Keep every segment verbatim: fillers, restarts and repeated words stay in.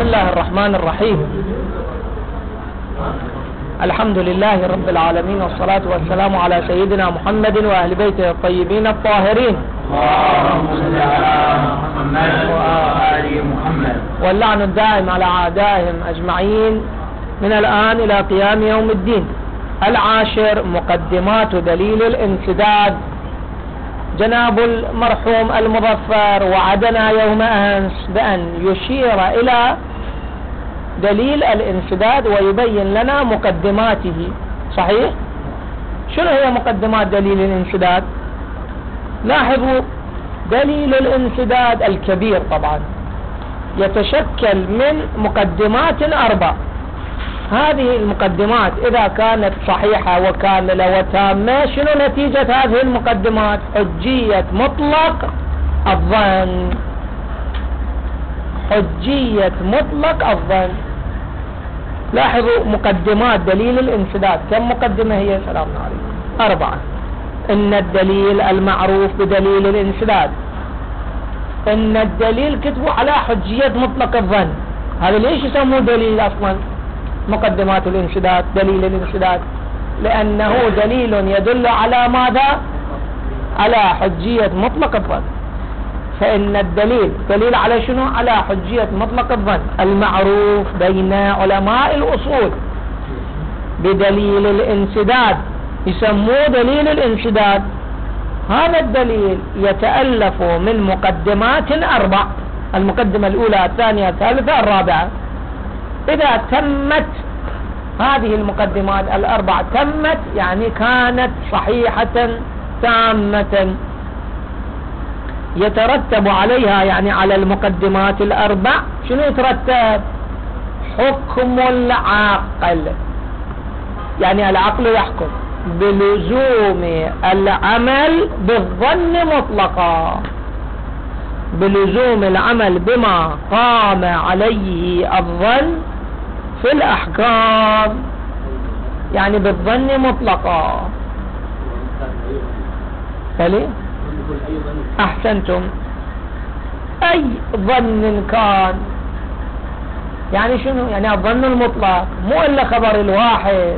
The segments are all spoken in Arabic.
الله الرحمن الرحيم. الحمد لله رب العالمين، والصلاة والسلام على سيدنا محمد وأهل بيته الطيبين الطاهرين. اللهم صل على محمد وآل محمد. واللعن الدائم على أعدائهم أجمعين من الآن إلى قيام يوم الدين. العاشر، مقدمات دليل الانسداد. جناب المرحوم المظفر وعدنا يوم أمس بأن يشير إلى دليل الانسداد ويبين لنا مقدماته. صحيح؟ شنو هي مقدمات دليل الانسداد؟ لاحظوا، دليل الانسداد الكبير طبعا يتشكل من مقدمات أربع. هذه المقدمات إذا كانت صحيحة وكاملة وتامة، شنو نتيجة هذه المقدمات؟ حجية مطلق الظن. حجية مطلق الظن. لاحظوا مقدمات دليل الانسداد، كم مقدمة هي؟ سلام عليكم. أربعة. إن الدليل المعروف بدليل الانسداد، إن الدليل كتبوا على حجية مطلق الظن. هذا ليش يسموه دليل أصلا؟ مقدمات الانسداد، دليل الانسداد، لأنه دليل يدل على ماذا؟ على حجية مطلق الظن. فإن الدليل دليل على شنو؟ على حجية مطلق الظن المعروف بين علماء الأصول بدليل الانسداد، يسموه دليل الانسداد. هذا الدليل يتألف من مقدمات أربع. المقدمة الأولى، الثانية، الثالثة، الرابعة. إذا تمت هذه المقدمات الأربع، تمت يعني كانت صحيحة تامة، يترتب عليها يعني على المقدمات الأربع شنو يترتب؟ حكم العقل. يعني العقل يحكم بلزوم العمل بالظن مطلقا، بلزوم العمل بما قام عليه الظن في الأحكام، يعني بالظن مطلقا. فليه؟ أحسنتم. أي ظن كان، يعني شنو؟ يعني الظن المطلق، مو إلا خبر الواحد.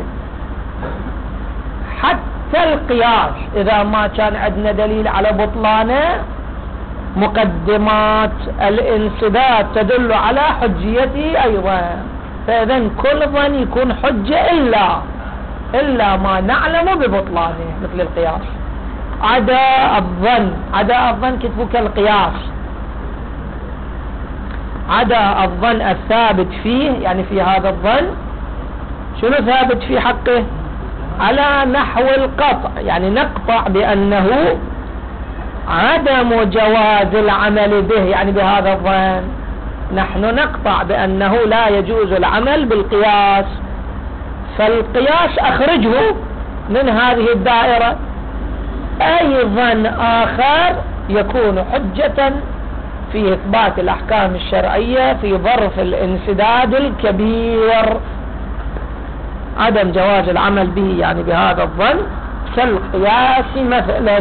حتى القياس إذا ما كان عندنا دليل على بطلانه، مقدمات الانسداد تدل على حجيته أيضا. فإذا كل ظن يكون حجة إلا إلا ما نعلم ببطلانه، مثل القياس. عدا الظن، عدا الظن كتبوا كالقياس. عدا الظن الثابت فيه، يعني في هذا الظن شنو ثابت في حقه؟ على نحو القطع، يعني نقطع بأنه عدم جواز العمل به، يعني بهذا الظن نحن نقطع بأنه لا يجوز العمل بالقياس. فالقياس أخرجه من هذه الدائرة. أي ظن آخر يكون حجة في إثبات الأحكام الشرعية في ظرف الانسداد الكبير، عدم جواز العمل به يعني بهذا الظن كالقياس مثلا.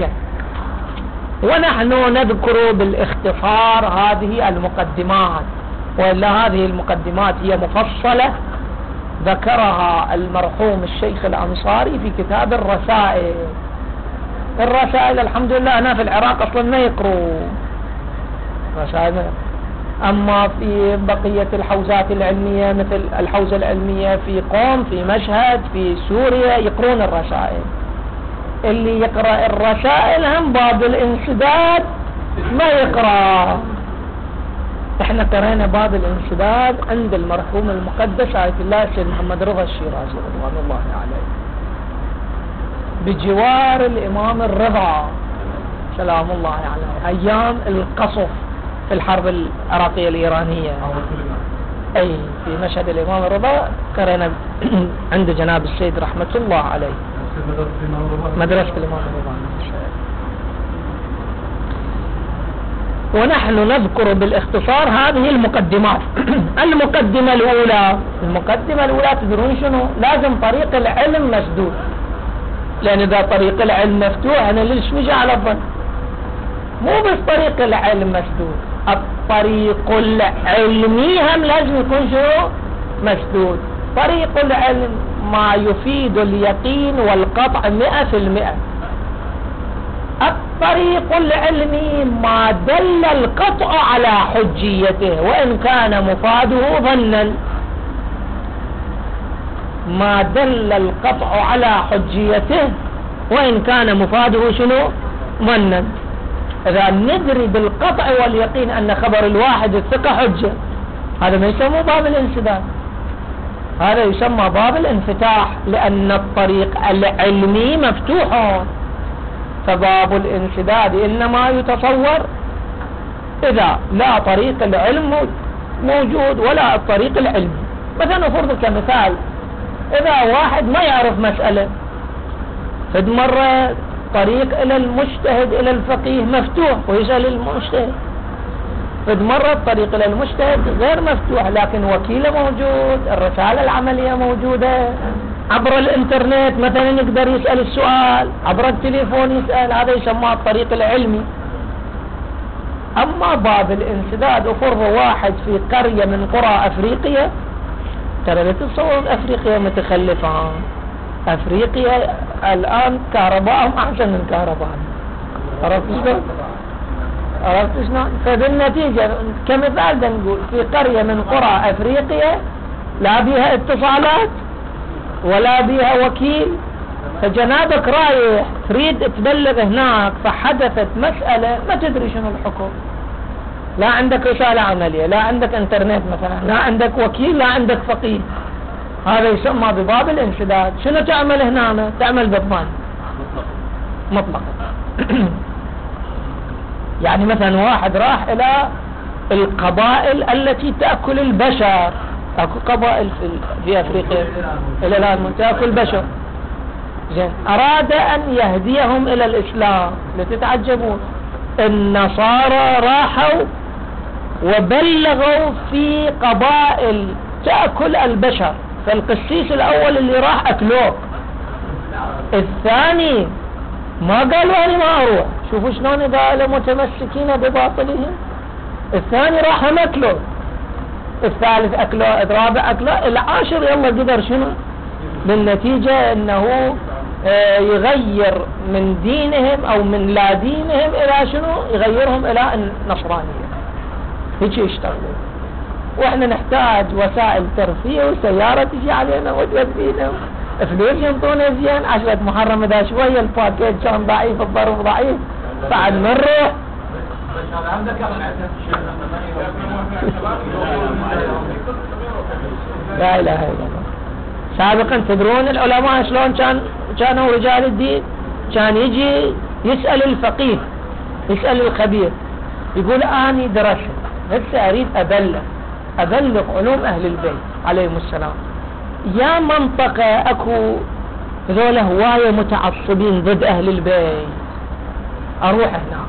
ونحن نذكر بالاختصار هذه المقدمات، وإلا هذه المقدمات هي مفصلة ذكرها المرحوم الشيخ الأنصاري في كتاب الرسائل. الرسائل الحمد لله هنا في العراق أصلا ما يقروا رسائل، أما في بقية الحوزات العلمية مثل الحوزة العلمية في قوم، في مشهد، في سوريا يقرون الرسائل. اللي يقرأ الرسائل هم باب الانسداد ما يقرأ. احنا قرأنا باب الانسداد عند المرحوم المقدس آية الله السيد محمد رضا الشيرازي رضوان الله عليه، بجوار الإمام الرضا سلام الله عليه، أيام القصف في الحرب العراقية الإيرانية. أي في مشهد الإمام الرضا قرأنا عند جناب السيد رحمة الله عليه، مدرسة الإمام الرضا. ونحن نذكر بالاختصار هذه المقدمات. المقدمة الأولى، المقدمة الأولى تدرون شنو؟ لازم طريق العلم مسدود، لأن إذا طريق العلم مفتوح أنا ليش نجي على الظن؟ مو بس طريق العلم مسدود، الطريق العلمي هم لازم يكون شنو؟ مسدود. طريق العلم ما يفيد اليقين والقطع مئة في المئة. الطريق العلمي ما دل القطع على حجيته وإن كان مفاده ظنا، ما دل القطع على حجيته وإن كان مفاده شنو؟ ظنا. إذا ندري بالقطع واليقين أن خبر الواحد الثقة حجة، هذا ما يسمى باب الانسداد، هذا يسمى باب الانفتاح، لأن الطريق العلمي مفتوح. فباب الانسداد إنما يتصور إذا لا طريق العلم موجود ولا الطريق العلمي. مثلا فرض كمثال، إذا واحد ما يعرف مسألة، فد مرة طريق إلى المجتهد إلى الفقيه مفتوح ويسأل المجتهد، فد مرة الطريق إلى المجتهد غير مفتوح لكن وكيله موجود، الرسالة العملية موجودة، عبر الانترنت مثلا يقدر يسأل السؤال، عبر التليفون يسأل، هذا يسمى الطريق العلمي. أما باب الانسداد، وفرض واحد في قرية من قرى أفريقيا، ترى لا تتصور أفريقيا متخلفة، أفريقيا الآن كهرباءهم أحسن من كهرباء، عرفت شلون؟ عرفت شلون؟ فبالنتيجة كمثال نقول في قرية من قرى أفريقيا لا بيها اتصالات ولا بيها وكيل، فجنابك رايح تريد تبلغ هناك فحدثت مسألة ما تدري شنو الحكم، لا عندك رسالة عملية، لا عندك انترنت مثلا، لا عندك وكيل، لا عندك فقيه، هذا يسمى بباب الانسداد. شنو تعمل هنا؟ تعمل بالظن مطلقا. يعني مثلا واحد راح الى القبائل التي تأكل البشر، اكو قبائل في, في افريقيا الى الان تأكل بشر، زين، اراد ان يهديهم الى الاسلام. لتتعجبون النصارى راحوا وبلغوا في قبائل تأكل البشر، فالقسيس الاول اللي راح اكلوه، الثاني ما قالوا انا ما اروح، شوفوا شلون قالوا متمسكين بباطلهم، الثاني راح ماكلوه، الثالث اكلوه، الرابع اكلوه، العاشر يلا قدر شنو بالنتيجة انه يغير من دينهم او من لا دينهم الى شنو، يغيرهم الى النصرانية. هيك يشتغلوا، واحنا نحتاج وسائل ترفيه وسيارة تجي علينا وتودينا، فلوس ينطونا زين، عشرة محرم اذا شوية الباكيت كان ضعيف، الظرف ضعيف، بعد ما نروح لا اله الا الله. سابقا تدرون العلماء شلون كان كانوا رجال الدين؟ كان يجي يسأل الفقيه، يسأل الخبير، يقول اني درست هسه اريد ابلغ ابلغ علوم اهل البيت عليهم السلام، يا منطقة اكو ذولا هواية متعصبين ضد اهل البيت، اروح هناك.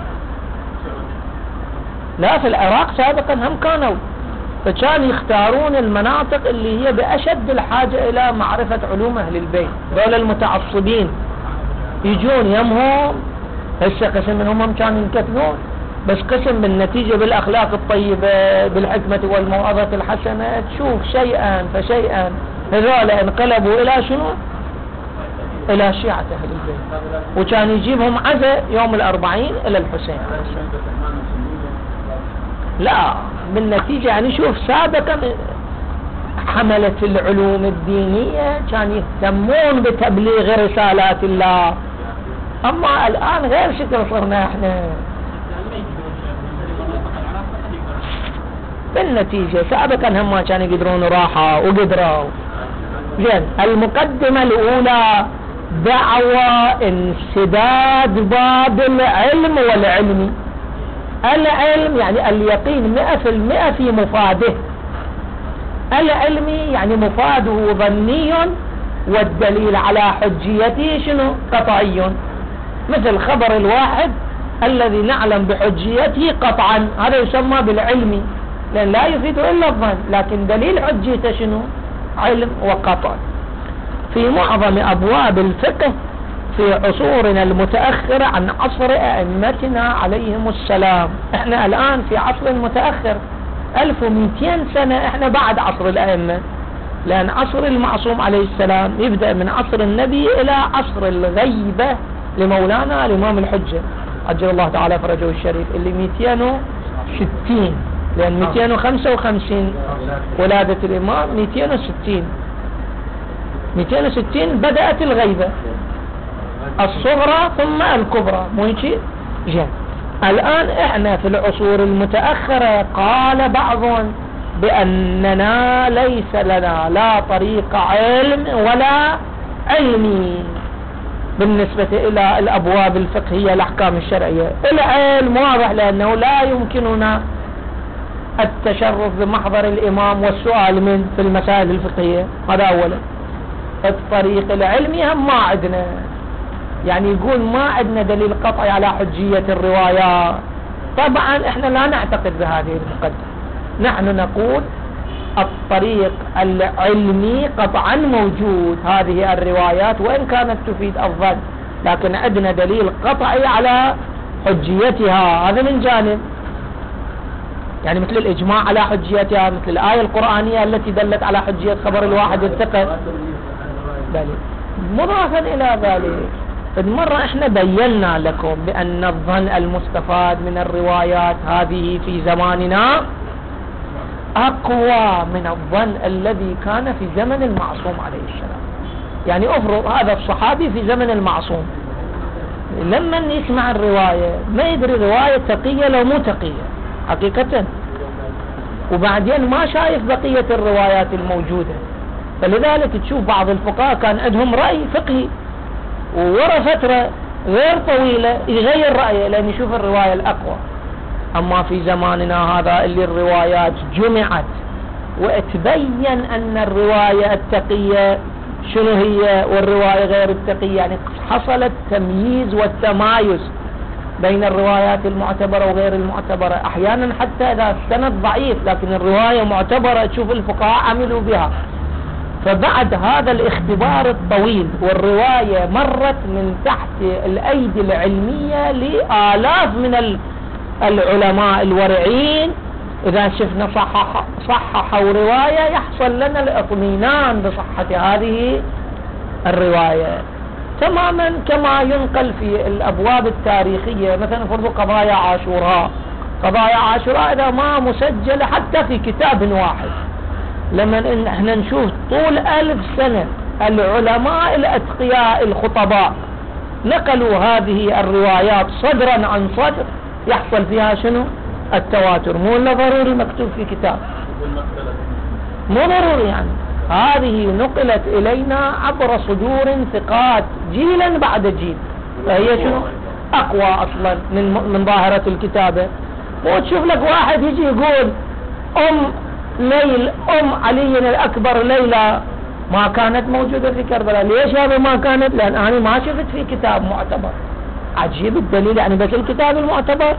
لا في العراق سابقا هم كانوا، فكان يختارون المناطق اللي هي بأشد الحاجة إلى معرفة علوم أهل البيت، ذولا المتعصبين يجون يمهم. هسه قسم منهم هم كانوا ينكتلون، بس قسم بالنتيجة بالأخلاق الطيبة بالحكمة والموعظة الحسنة، تشوف شيئا فشيئا هذولا انقلبوا إلى شنو؟ إلى شيعة أهل البيت. وكان يجيبهم عزاء يوم الأربعين إلى الحسين. لا بالنتيجة يعني شوف سابقا حملة العلوم الدينية كان يهتمون بتبليغ رسالات الله، أما الآن غير شكل صرنا احنا. بالنتيجة سابقا هم كانوا يقدرون راحة وقدروا. زين، المقدمة الأولى دعوة انسداد باب العلم والعلمي. العلم يعني اليقين مئة في المئة في مفاده، العلمي يعني مفاده ظني والدليل على حجيته شنو؟ قطعي، مثل خبر الواحد الذي نعلم بحجيته قطعا، هذا يسمى بالعلمي، لأن لا يفيد إلا الظن، لكن دليل حجيته شنو؟ علم وقطع. في معظم أبواب الفقه في عصورنا المتأخرة عن عصر أئمتنا عليهم السلام. احنا الآن في عصر متأخر ألف ومئتين سنة، احنا بعد عصر الأئمة، لأن عصر المعصوم عليه السلام يبدأ من عصر النبي إلى عصر الغيبة لمولانا الإمام الحجة عجل الله تعالى فرجه الشريف اللي مئتين وستين، لأن مئتين وخمسة وخمسين ولادة الإمام، مئتين وستين مئتين وستين بدأت الغيبة الصغرى ثم الكبرى، مو هيك؟ جاء الآن احنا في العصور المتأخرة قال بعضهم بأننا ليس لنا لا طريق علم ولا علمي بالنسبة إلى الأبواب الفقهية الأحكام الشرعية. العلم واضح لأنه لا يمكننا التشرف بمحضر الإمام والسؤال منه في المسائل الفقهية، هذا أولا. الطريق العلمي هم ما عندنا، يعني يقول ما عندنا دليل قطعي على حجية الروايات. طبعا احنا لا نعتقد بهذه المقدمة، نحن نقول الطريق العلمي قطعا موجود، هذه الروايات وإن كانت تفيد الظن لكن عندنا دليل قطعي على حجيتها، هذا من جانب، يعني مثل الإجماع على حجيتها، مثل الآية القرآنية التي دلت على حجية خبر الواحد الثقة. مضافا إلى ذلك مرة احنا بينا لكم بأن الظن المستفاد من الروايات هذه في زماننا أقوى من الظن الذي كان في زمن المعصوم عليه السلام. يعني أفرض هذا الصحابي في زمن المعصوم لما يسمع الرواية ما يدري رواية تقية لو مو تقية حقيقة، وبعدين ما شايف بقية الروايات الموجودة، فلذلك تشوف بعض الفقهاء كان عندهم رأي فقهي وورا فترة غير طويلة يغير رأيه لأن يشوف الرواية الأقوى. أما في زماننا هذا اللي الروايات جمعت وتبين أن الرواية التقية شنو هي والرواية غير التقية، يعني حصل التمييز والتمايز بين الروايات المعتبرة وغير المعتبرة. أحيانا حتى إذا السند ضعيف لكن الرواية معتبرة تشوف الفقهاء عملوا بها. فبعد هذا الاختبار الطويل والرواية مرت من تحت الأيدي العلمية لآلاف من العلماء الورعين، إذا شفنا صحح صححوا رواية يحصل لنا الاطمئنان بصحة هذه الرواية، تماما كما ينقل في الأبواب التاريخية. مثلا فرض قضايا عاشوراء، قضايا عاشوراء إذا ما مسجلة حتى في كتاب واحد، لما احنا نشوف طول ألف سنة العلماء الأتقياء الخطباء نقلوا هذه الروايات صدرا عن صدر يحصل فيها شنو؟ التواتر، مو إلا ضروري مكتوب في كتاب، مو ضروري، يعني هذه نقلت إلينا عبر صدور ثقات جيلا بعد جيل، فهي شنو؟ أقوى أصلا من من ظاهرة الكتابة. وتشوف لك واحد يجي يقول أم ليل أم علي الأكبر ليلى ما كانت موجودة في كربلاء. ليش هذا ما كانت؟ لأن أنا ما شفت في كتاب معتبر. عجيب الدليل، يعني بس الكتاب المعتبر،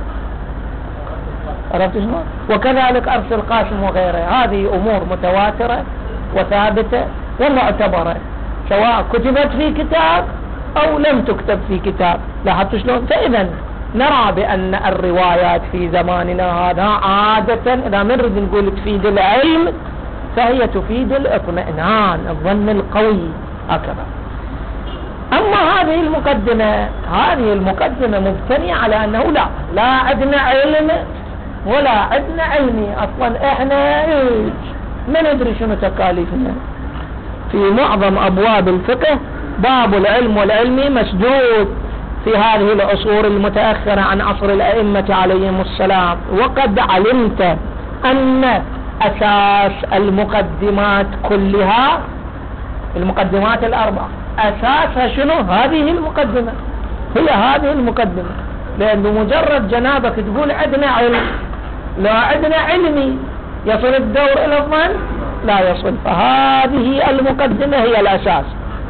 عرفت شنو؟ وكذلك أرس القاسم وغيره، هذه أمور متواترة وثابتة ومعتبرة سواء كتبت في كتاب أو لم تكتب في كتاب. لاحظت شلون؟ فإذا نرى بأن الروايات في زماننا هذا عادة إذا نريد نقول تفيد العلم فهي تفيد الاطمئنان، الظن القوي هكذا. أما هذه المقدمة هذه المقدمة مبتنية على أنه لا لا عندنا علم ولا عندنا علمي، أصلا إحنا ما ندري شنو تكاليفنا. في معظم أبواب الفقه باب العلم والعلمي مسدود في هذه العصور المتأخرة عن عصر الأئمة عليهم السلام. وقد علمت أن أساس المقدمات كلها، المقدمات الأربعة أساسها شنو؟ هذه المقدمة، هي هذه المقدمة. لأنه مجرد جنابك تقول عندنا علم لا عندنا علمي يصل الدور إلى الظن؟ لا يصل. فهذه المقدمة هي الأساس،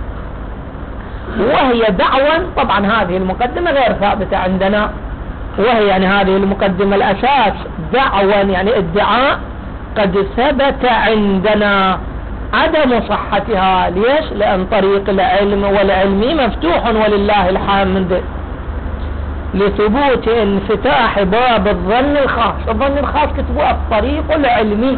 وهي دعوة. طبعا هذه المقدمة غير ثابتة عندنا، وهي يعني هذه المقدمة الأساس دعوة يعني ادعاء قد ثبت عندنا عدم صحتها. ليش؟ لأن طريق العلم والعلمي مفتوح ولله الحمد، لثبوت انفتاح باب الظن الخاص. الظن الخاص كتبوا الطريق العلمي،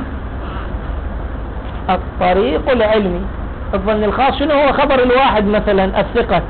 الطريق العلمي. الظن الخاص شنو هو؟ خبر الواحد مثلا الثقة.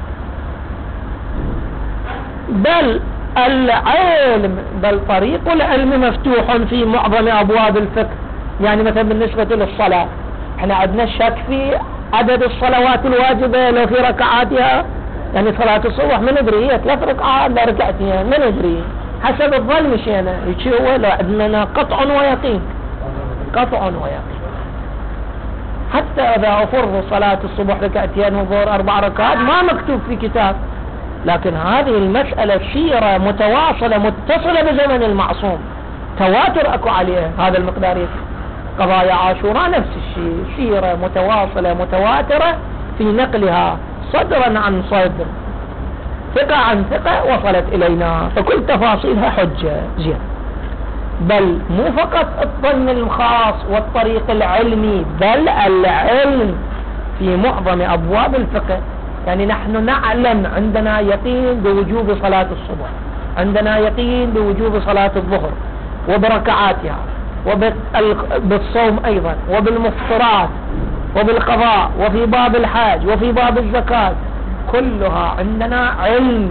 بل العلم بل طريق العلم مفتوح في معظم أبواب الفقه. يعني مثلا بالنسبة للصلاة احنا عندنا شك في عدد الصلوات الواجبة لو في ركعاتها. يعني صلاة الصبح ما ندري هي ثلاث ركعات لا ركعتين ما ندري، حسب الظن مشينا. يجي هو لو عندنا قطع ويقين، قطع ويقين. حتى إذا أفرض صلاة الصبح ركعتين والظهر أربع ركعات ما مكتوب في كتاب، لكن هذه المسألة سيرة متواصلة متصلة بزمن المعصوم، تواتر أكو عليه هذا المقدار يكفي. قضايا عاشوراء نفس الشيء، سيرة متواصلة متواترة في نقلها صدرا عن صدر، ثقة عن ثقة وصلت إلينا، فكل تفاصيلها حجة. زين. بل مو فقط الظن الخاص والطريق العلمي، بل العلم في معظم أبواب الفقه. يعني نحن نعلم، عندنا يقين بوجوب صلاة الصبح، عندنا يقين بوجوب صلاة الظهر وبركعاتها، وبالصوم أيضا، وبالمفطرات، وبالقضاء، وفي باب الحاج، وفي باب الزكاة، كلها عندنا علم.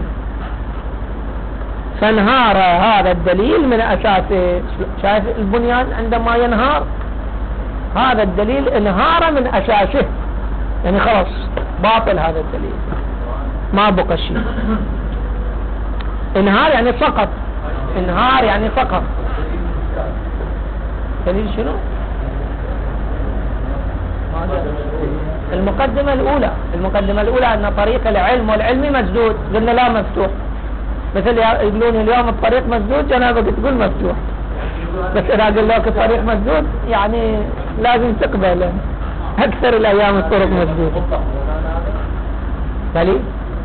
فانهار هذا الدليل من أساسه. شايف البنيان عندما ينهار هذا الدليل انهار من أساسه، يعني خلاص باطل هذا الدليل، ما بقى شيء. انهار يعني سقط، انهار يعني سقط. دليل شنو؟ المقدمة الأولى، المقدمة الأولى أن طريق العلم والعلمي مسدود، قلنا لا مفتوح. مثل يقولون اليوم الطريق مسدود، جنابك تقول مفتوح، بس إذا قل لك الطريق مسدود يعني لازم تقبل. أكثر الأيام الطرق مسدودة. دليل؟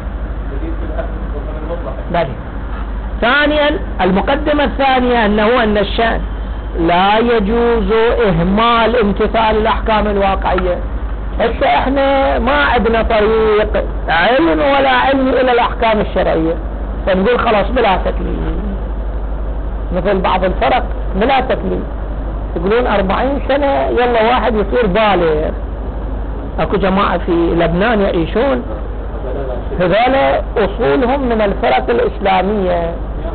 دليل. ثانيا المقدمة الثانية أنه أن الشأن لا يجوز إهمال امتثال الأحكام الواقعية. هسه احنا ما عندنا طريق علم ولا علم إلى الأحكام الشرعية، فنقول خلاص بلا تكليف. مثل بعض الفرق بلا تكليف، يقولون أربعين سنة يلا واحد يصير بالغ. اكو جماعة في لبنان يعيشون هذول أصولهم من الفرق الإسلامية،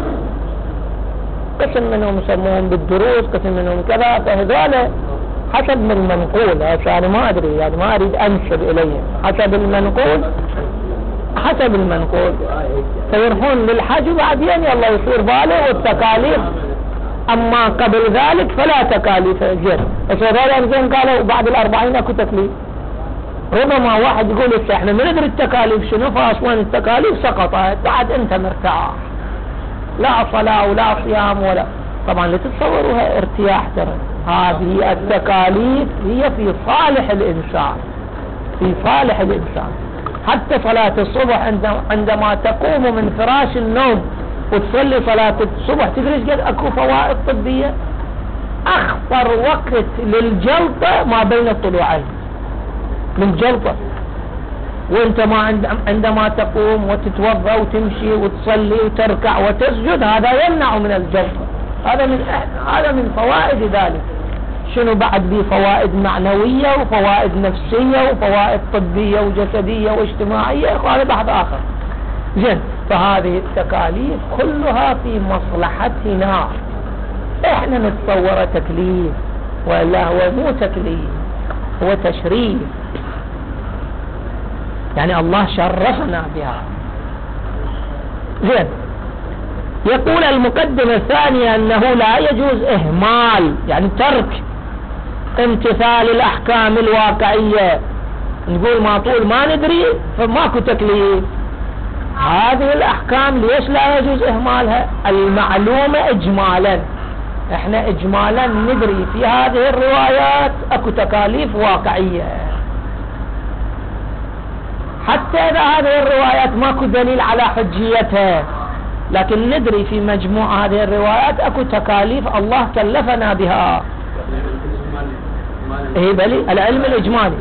قسم منهم يسموهم بالدروس، قسم منهم كذا. فهذول حسب من المنقول، يعني ما أدري، يعني ما أريد أنسب إليهم، حسب المنقول حسب المنقول فيروحون للحج وبعدين يلا يصير بالغ والتكاليف. أما قبل ذلك فلا تكاليف. جد بس هذول زين قالوا بعد الأربعين أكو تكليف. ربما واحد يقول لسه احنا ما ندري التكاليف شنو، فأصلا التكاليف سقطت، بعد أنت مرتاح، لا صلاة ولا صيام ولا. طبعا لا تتصوروها ارتياح، ترى هذه التكاليف هي في صالح الإنسان، في صالح الإنسان. حتى صلاة الصبح عندما تقوم من فراش النوم وتصلي صلاة الصبح، تدري قد اكو فوائد طبية. اخطر وقت للجلطة ما بين الطلوعين، للجلطة. وانت ما عندما تقوم وتتوضا وتمشي وتصلي وتركع وتسجد، هذا يمنع من الجلطة. هذا من هذا من فوائد ذلك. شنو بعد به فوائد معنوية وفوائد نفسية وفوائد طبية وجسدية واجتماعية، هذا بحث آخر. زين. فهذه التكاليف كلها في مصلحتنا. احنا نتصور تكليف، ولا هو مو تكليف، هو تشريف. يعني الله شرفنا بها. زين. يقول المقدمة الثانية أنه لا يجوز إهمال، يعني ترك امتثال الأحكام الواقعية. نقول ما طول ما ندري فماكو تكليف. هذه الأحكام ليش لا يجوز إهمالها؟ المعلومة إجمالا، احنا إجمالا ندري في هذه الروايات أكو تكاليف واقعية، حتى إذا هذه الروايات ماكو دليل على حجيتها، لكن ندري في مجموع هذه الروايات أكو تكاليف الله كلفنا بها. اي بلي العلم الاجمالي.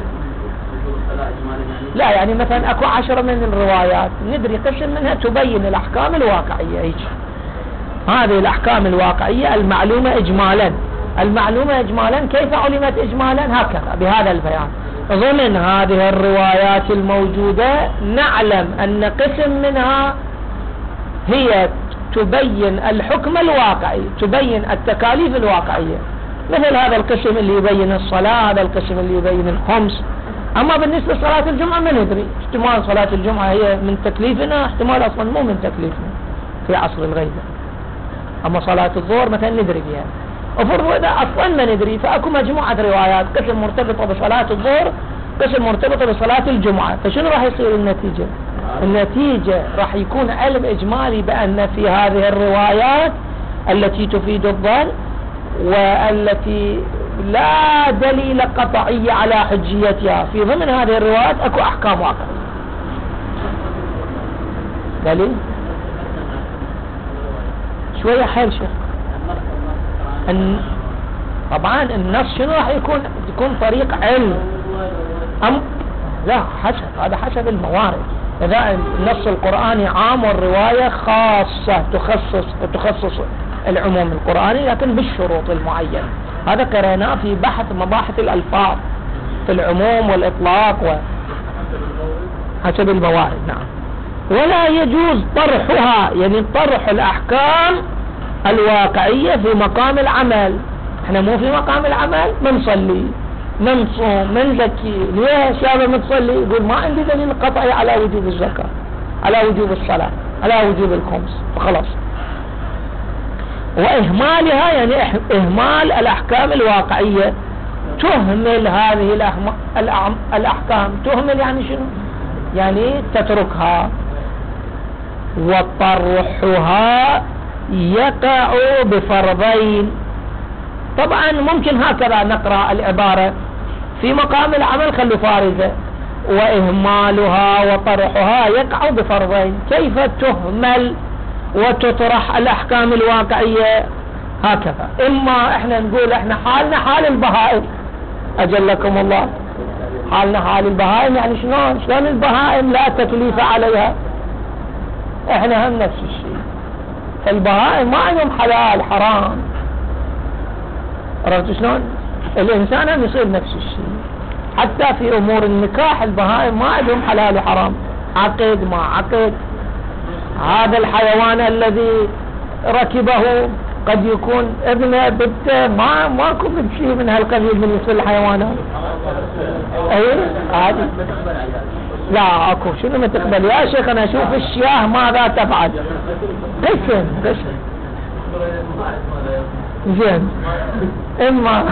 لا يعني مثلا اكو عشرة من الروايات ندري قسم منها تبين الاحكام الواقعية هيك. هذه الاحكام الواقعية المعلومة اجمالا. المعلومة اجمالا كيف علمت اجمالا؟ هكذا بهذا البيان. ضمن هذه الروايات الموجودة نعلم ان قسم منها هي تبين الحكم الواقعي، تبين التكاليف الواقعية، مثل هذا القسم اللي يبين الصلاة، هذا القسم اللي يبين الخمس. أما بالنسبة لصلاة الجمعة ما ندري، احتمال صلاة الجمعة هي من تكليفنا، احتمال أصلا مو من تكليفنا في عصر الغيبة. أما صلاة الظهر مثلا ندري بها، وفرض إذا أصلا ما ندري فأكو مجموعة روايات، قسم مرتبطة بصلاة الظهر، قسم مرتبطة بصلاة الجمعة. فشنو راح يصير النتيجة؟ النتيجة راح يكون علم إجمالي بأن في هذه الروايات التي تفيد الظن والتي لا دليل قطعي على حجيتها، في ضمن هذه الروايات اكو احكام واقعية. دليل شوية حيل شيخ. الن... طبعا النص شنو راح يكون؟ يكون طريق علم أم لا حسب، هذا حسب الموارد. إذا النص القرآني عام والرواية خاصة تخصص تخصص العموم القرآني لكن بالشروط المعينة، هذا قرأناه في بحث مباحث الألفاظ في العموم والإطلاق وحسب الموارد. نعم. ولا يجوز طرحها، يعني طرح الأحكام الواقعية في مقام العمل. احنا مو في مقام العمل، منصلي منصوم منزكي، ليش يا متصلي؟ يقول ما عندي دليل قطعي على وجوب الزكاة، على وجوب الصلاة، على وجوب الخمس، فخلاص. وإهمالها يعني إهمال الأحكام الواقعية، تهمل هذه الأحكام. تهمل يعني شنو؟ يعني تتركها. وطرحها يقع بفرضين. طبعا ممكن هكذا نقرأ العبارة في مقام العمل، خلوا فارزة. وإهمالها وطرحها يقع بفرضين. كيف تهمل وتطرح الأحكام الواقعية؟ هكذا. إما إحنا نقول إحنا حالنا حال البهائم، أجلكم الله، حالنا حال البهائم. يعني شلون؟ شلون البهائم لا تكليف عليها؟ إحنا هم نفس الشيء. البهائم ما عندهم حلال حرام، عرفت شلون؟ الإنسان هم يصير نفس الشيء. حتى في أمور النكاح البهائم ما عندهم حلال وحرام، عقد ما عقد. هذا الحيوان الذي ركبه قد يكون ابنه بنته، ما ماكو شيء من هالقبيل بالنسبه للحيوانات. اي عادي. لا اكو شنو ما تقبل يا شيخ؟ انا اشوف الشياه ماذا تفعل. قسم قسم زين. اما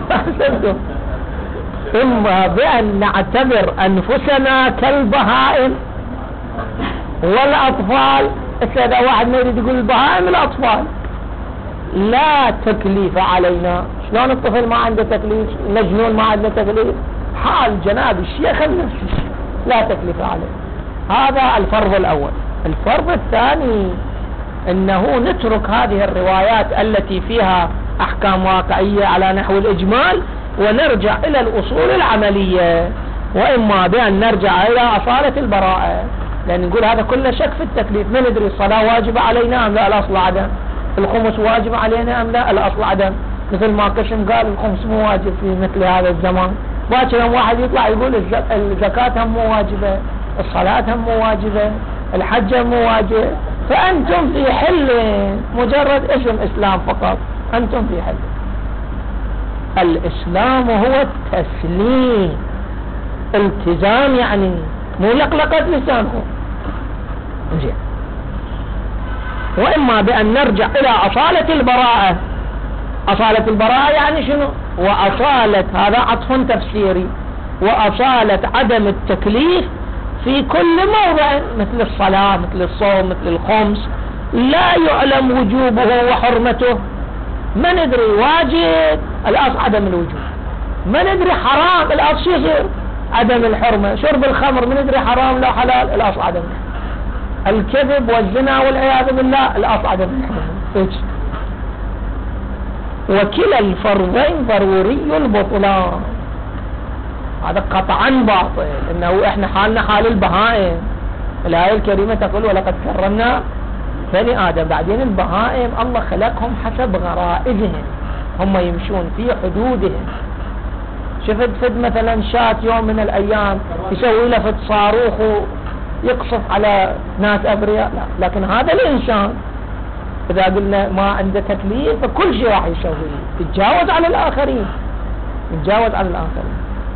اما بان نعتبر انفسنا كالبهائم والاطفال. اذا واحد ما يريد يقول البهائم الاطفال، لا تكليف علينا. شلون الطفل ما عنده تكليف؟ المجنون ما عنده تكليف؟ حال جناب الشيخ نفس الشيء، لا تكليف عليه. هذا الفرض الاول. الفرض الثاني انه نترك هذه الروايات التي فيها احكام واقعية على نحو الاجمال ونرجع الى الاصول العملية، واما بان نرجع الى اصالة البراءة. لان نقول هذا كله شك في التكليف. ما ندري الصلاة واجبة علينا ام لا؟ الاصل عدم. الخمس واجب علينا ام لا؟ الاصل عدم. مثل ما قسم قال الخمس مو واجب في مثل هذا الزمان، باكر واحد يطلع يقول الزكاة هم مو واجبة، الصلاة هم مو واجبة، الحج هم مو واجب. فأنتم في حل، مجرد اسم إسلام فقط، أنتم في حل. الإسلام هو التسليم، التزام، يعني مو لقلقة لسانه. زين. وإما بأن نرجع إلى أصالة البراءة. أصالة البراءة يعني شنو؟ وأصالة، هذا عطف تفسيري، وأصالة عدم التكليف في كل موضع، مثل الصلاة، مثل الصوم، مثل الخمس، لا يعلم وجوبه وحرمته. ما ندري واجب، الأصل عدم الوجوب. ما ندري حرام، الأصل شو يصير؟ عدم الحرمة. شرب الخمر ما ندري حرام لا حلال، الأصل عدم. الكذب والزنا والعياذ بالله، الأصل عدم الحرمة. وكلا الفرضين ضروري البطلان. هذا قطعا باطل، انه احنا حالنا حال البهائم. الآية الكريمة تقول ولقد كرمنا بني آدم. بعدين البهائم الله خلقهم حسب غرائزهم، هم يمشون في حدودهم. شفت فد مثلا شات يوم من الأيام يسوي له فد صاروخ ويقصف على ناس أبرياء، لا. لكن هذا الإنسان إذا قلنا ما عنده تكليف فكل شيء راح يسويه، يتجاوز على الآخرين، يتجاوز على الآخرين.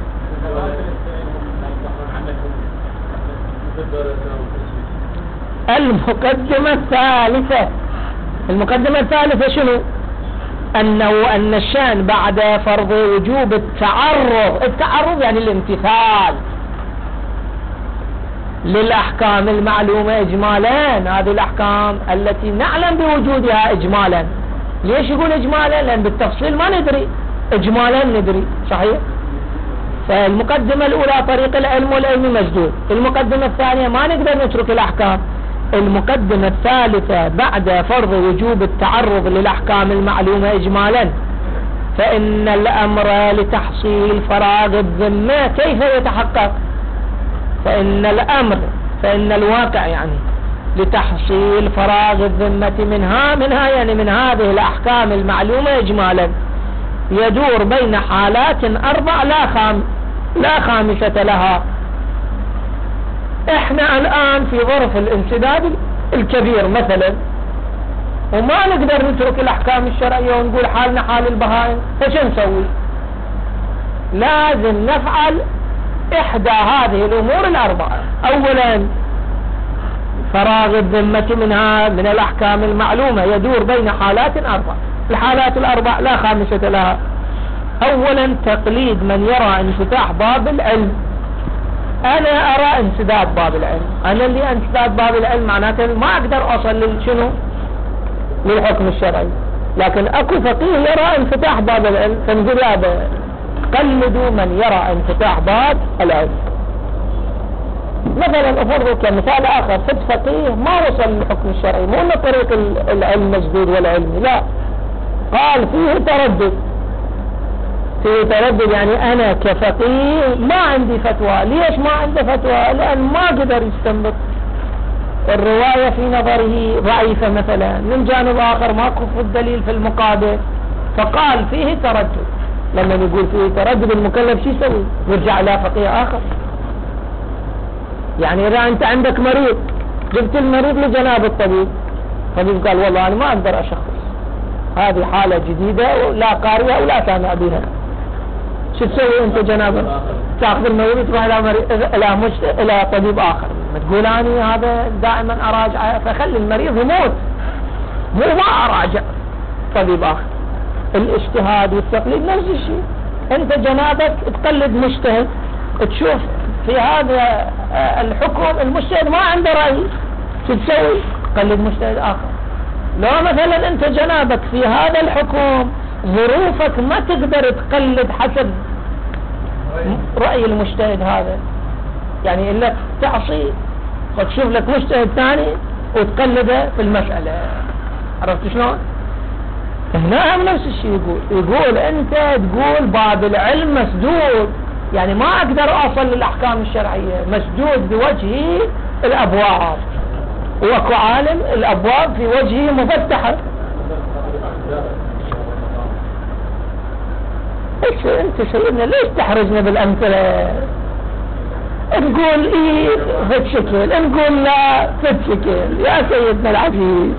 المقدمة الثالثة، المقدمة الثالثة شنو؟ أنه أن الشأن بعد فرض وجوب التعرض، التعرض يعني الامتثال للأحكام المعلومة إجمالا، هذه الأحكام التي نعلم بوجودها إجمالا. ليش يقول إجمالا؟ لأن بالتفصيل ما ندري، إجمالا ندري، صحيح؟ فالمقدمة الأولى طريق العلم والعلم مسدود، المقدمة الثانية ما نقدر نترك الأحكام، المقدمة الثالثة بعد فرض وجوب التعرض للأحكام المعلومة إجمالا فإن الأمر لتحصيل فراغ الذمة كيف يتحقق؟ فإن الأمر، فإن الواقع يعني لتحصيل فراغ الذمة منها منها يعني من هذه الأحكام المعلومة إجمالا يدور بين حالات أربع لا خام لا خامسة لها. احنا الآن في ظرف الانسداد الكبير مثلا، وما نقدر نترك الأحكام الشرعية ونقول حالنا حال البهائم، فش نسوي؟ لازم نفعل إحدى هذه الأمور الأربعة. أولا فراغ الذمة منها من الأحكام المعلومة يدور بين حالات أربع، الحالات الأربع لا خامسة لها. أولا تقليد من يرى انفتاح باب العلم. أنا أرى انسداد باب العلم، أنا اللي انسداد باب العلم معناته ما أقدر أصل للشنو؟ للحكم الشرعي. لكن أكو فقيه يرى انفتاح باب العلم، فنقول هذا قلدوا من يرى انفتاح باب العلم. مثلا أفرض كمثال آخر، فد فقيه ما وصل للحكم الشرعي، مو أن طريق العلم مسدود والعلم، لا، قال فيه تردد. فيه تردد يعني أنا كفقيه ما عندي فتوى. ليش ما عنده فتوى؟ لأن ما قدر يستنبط، الرواية في نظره ضعيفة مثلا، من جانب آخر ما كف الدليل في المقابل، فقال فيه تردد. لما نقول فيه تردد المكلف شو يسوي؟ يرجع إلى فقيه آخر. يعني إذا أنت عندك مريض، جبت المريض لجناب الطبيب، الطبيب قال والله أنا ما أقدر أشخص، هذه حالة جديدة لا قارئة ولا سامع بها، شو تسوي أنت جنابه؟ تأخذ المريض تروح إلى مريض إلى مش إلى طبيب آخر، ما تقول أنا هذا دائما أراجع، فخلي المريض يموت، مو ما أراجع طبيب آخر. الاجتهاد والتقليد نفس الشيء، أنت جنابك تقلد مجتهد، تشوف في هذا الحكم المجتهد ما عنده رأي، شو تسوي؟ تقلد مجتهد آخر. لو مثلا أنت جنابك في هذا الحكم ظروفك ما تقدر تقلد حسب رأي المجتهد هذا، يعني إلا تعصي وتشوف لك مجتهد ثاني وتقلده في المسألة. عرفت شلون؟ هنا هم نفس الشيء يقول يقول أنت تقول باب العلم مسدود، يعني ما أقدر أصل للأحكام الشرعية، مسدود بوجه الأبواب، وكو عالم الأبواب في وجهه مفتحة. ايش انت سيدنا ليش تحرجنا بالامثله؟ نقول ايه فد شكل، نقول لا فد شكل، يا سيدنا العزيز.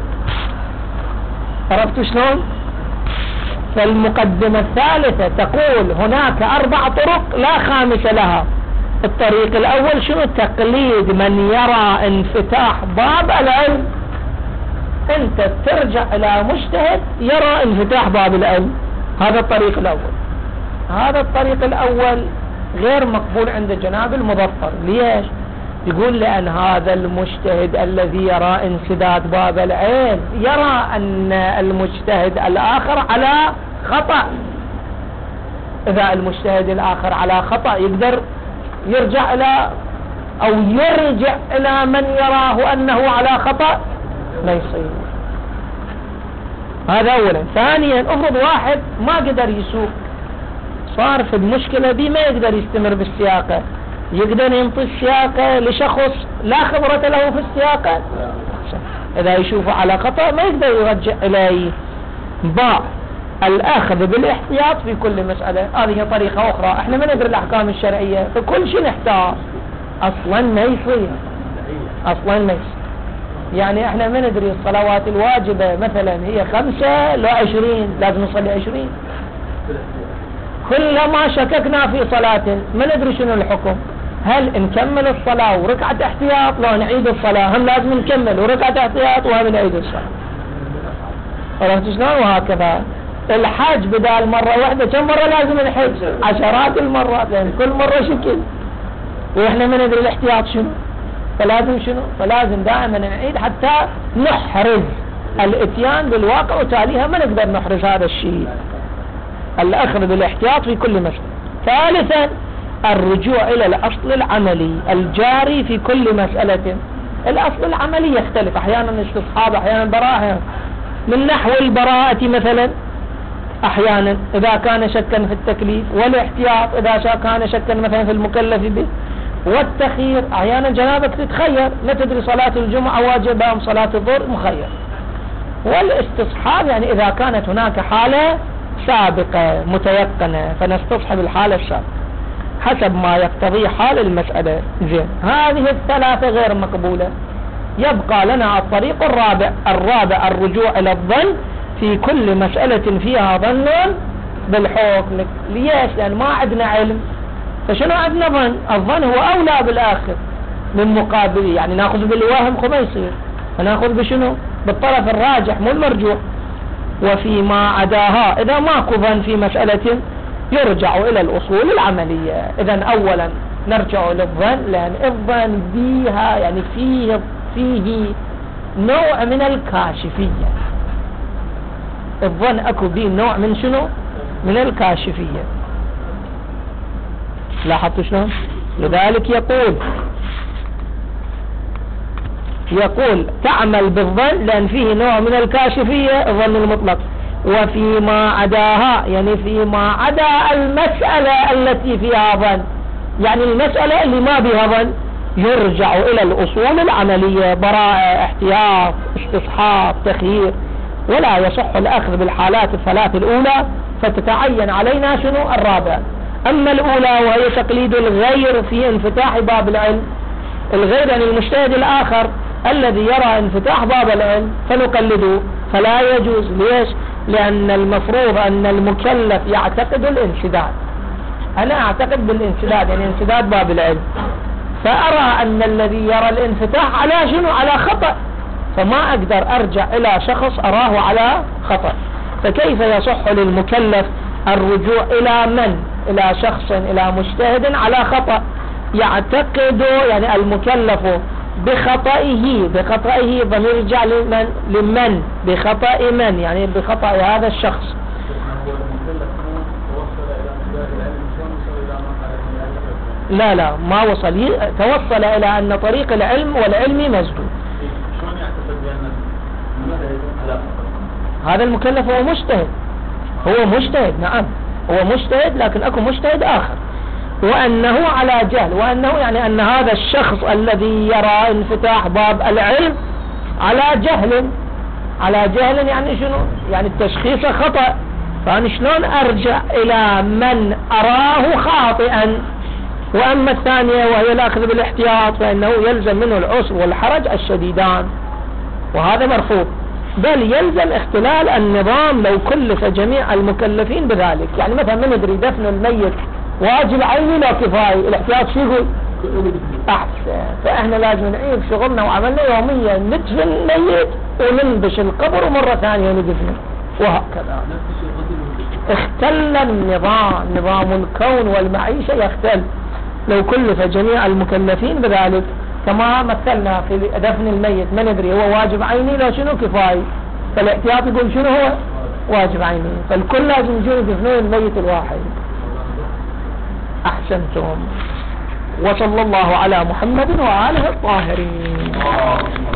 عرفت شلون؟ فالمقدمة الثالثة تقول هناك أربع طرق لا خامس لها. الطريق الأول شنو؟ تقليد من يرى انفتاح باب العلم. أنت ترجع إلى مجتهد يرى انفتاح باب العلم، هذا الطريق الأول. هذا الطريق الأول غير مقبول عند جناب المظفر. ليش؟ يقول لأن هذا المجتهد الذي يرى انسداد باب العلم يرى أن المجتهد الآخر على خطأ. إذا المجتهد الآخر على خطأ يقدر يرجع إلى أو يرجع إلى من يراه أنه على خطأ؟ لا يصير. هذا أولا. ثانيا افرض واحد ما قدر يسوق صار في المشكلة دي ما يقدر يستمر بالسياقة، يقدر ينطي السياقة لشخص لا خبرة له في السياقة، إذا يشوفه على خطأ ما يقدر يرجع إليه. باء الأخذ بالاحتياط في كل مسألة، هذه طريقة أخرى. احنا ما ندري الأحكام الشرعية فكل شيء نحتاط، أصلا ما يصير، أصلا ما يصير. يعني احنا ما ندري الصلوات الواجبة مثلا هي خمسة لو عشرين، لازم نصلي عشرين. كلما شككنا في صلاة ما ندري شنو الحكم، هل نكمل الصلاة وركعة احتياط لو نعيد الصلاة، هم لازم نكمل وركعة احتياط وهم نعيد الصلاة. عرفت شلون؟ وهكذا الحج بدال مرة واحدة كم مرة لازم نحج؟ عشرات المرات، لأن كل مرة شكل واحنا ما ندري الاحتياط شنو، فلازم شنو؟ فلازم دائما نعيد حتى نحرز الاتيان بالواقع، وتاليها ما نقدر نحرز هذا الشيء. الأخذ بالاحتياط في كل مسألة. ثالثا الرجوع إلى الأصل العملي الجاري في كل مسألة. الأصل العملي يختلف، أحيانا استصحاب، أحيانا براءة. من نحو البراءة مثلا أحيانا إذا كان شكا في التكليف، والاحتياط إذا كان شكا مثلا في المكلف به، والتخيير أحيانا جنابك تتخير ما تدري صلاة الجمعة واجبة أم صلاة الظهر مخير. والاستصحاب يعني إذا كانت هناك حالة سابقة متيقنة فنستصحب الحالة السابقة حسب ما يقتضي حال المسألة. زين، هذه الثلاثة غير مقبولة. يبقى لنا الطريق الرابع الرابع الرجوع إلى الظن في كل مسألة فيها ظن بالحكم. ليش؟ لأن ما عندنا علم، فشنو عندنا ظن؟ الظن هو أولى بالآخر من مقابله، يعني ناخذ بالوهم ما يصير، فناخذ بشنو؟ بالطرف الراجح مو المرجوح. وفيما عداها إذا ماكو ظن في مسألة يرجع إلى الأصول العملية. إذن أولا نرجع للظن، لأن الظن بيها يعني فيه فيه نوع من الكاشفية. الظن أكو به نوع من شنو؟ من الكاشفية. لاحظتوا شلون؟ لذلك يقول يقول تعمل بالظن لأن فيه نوع من الكاشفية الظن المطلق. وفيما عداها يعني فيما عدا المسألة التي فيها ظن، يعني المسألة اللي ما بها ظن يرجع إلى الأصول العملية، براءة، احتياط، استصحاب، تخيير. ولا يصح الأخذ بالحالات الثلاث الأولى، فتتعين علينا شنو؟ الرابع. أما الأولى وهي تقليد الغير في انفتاح باب العلم، الغير يعني المجتهد الآخر الذي يرى انفتاح باب العلم فنقلده، فلا يجوز. ليش؟ لأن المفروض أن المكلف يعتقد الانسداد. أنا أعتقد بالانسداد يعني انسداد باب العلم، فأرى أن الذي يرى الانفتاح على شنو؟ على خطأ، فما أقدر أرجع إلى شخص أراه على خطأ. فكيف يصح للمكلف الرجوع إلى من؟ إلى شخص، إلى مجتهد على خطأ يعتقد يعني المكلف بخطئه بخطئه ضمير يرجع لمن؟ لمن؟ بخطأ من؟ يعني بخطأ هذا الشخص. لا لا ما وصل، توصل إلى أن طريق العلم والعلم مسدود. هذا المكلف هو مجتهد، هو مجتهد نعم هو مجتهد، لكن أكو مجتهد آخر وأنه على جهل، وأنه يعني أن هذا الشخص الذي يرى انفتاح باب العلم على جهل. على جهل يعني شنو؟ يعني التشخيص خطأ، فأنا شلون أرجع إلى من أراه خاطئا؟ وأما الثانية وهي الأخذ بالاحتياط فإنه يلزم منه العسر والحرج الشديدان، وهذا مرفوض، بل يلزم اختلال النظام لو كلف جميع المكلفين بذلك. يعني مثلا من ندري دفن الميت واجب عيني لا كفاية، الاحتياط شو يقول؟ أحسن. فإحنا لازم نعيد شغلنا وعملنا يوميا، ندفن الميت وننبش القبر ومرة ثانية ندفنه، وهكذا. اختل النظام، نظام الكون والمعيشة يختل لو كلف جميع المكلفين بذلك، كما مثلنا في دفن الميت ما ندري هو واجب عيني لو شنو كفاية، فالاحتياط يقول شنو هو؟ واجب عيني، فالكل لازم يجون يدفنون الميت الواحد. أحسنتم. وصلى الله على محمد وآله الطاهرين.